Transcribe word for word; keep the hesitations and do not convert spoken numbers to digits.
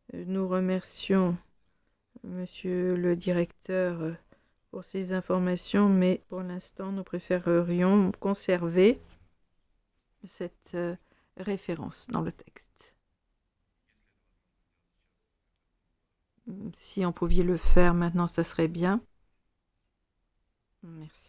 Nous remercions Monsieur le directeur pour ces informations, mais pour l'instant, nous préférerions conserver cette euh, référence dans le texte. Si on pouvait le faire maintenant, ça serait bien. Merci.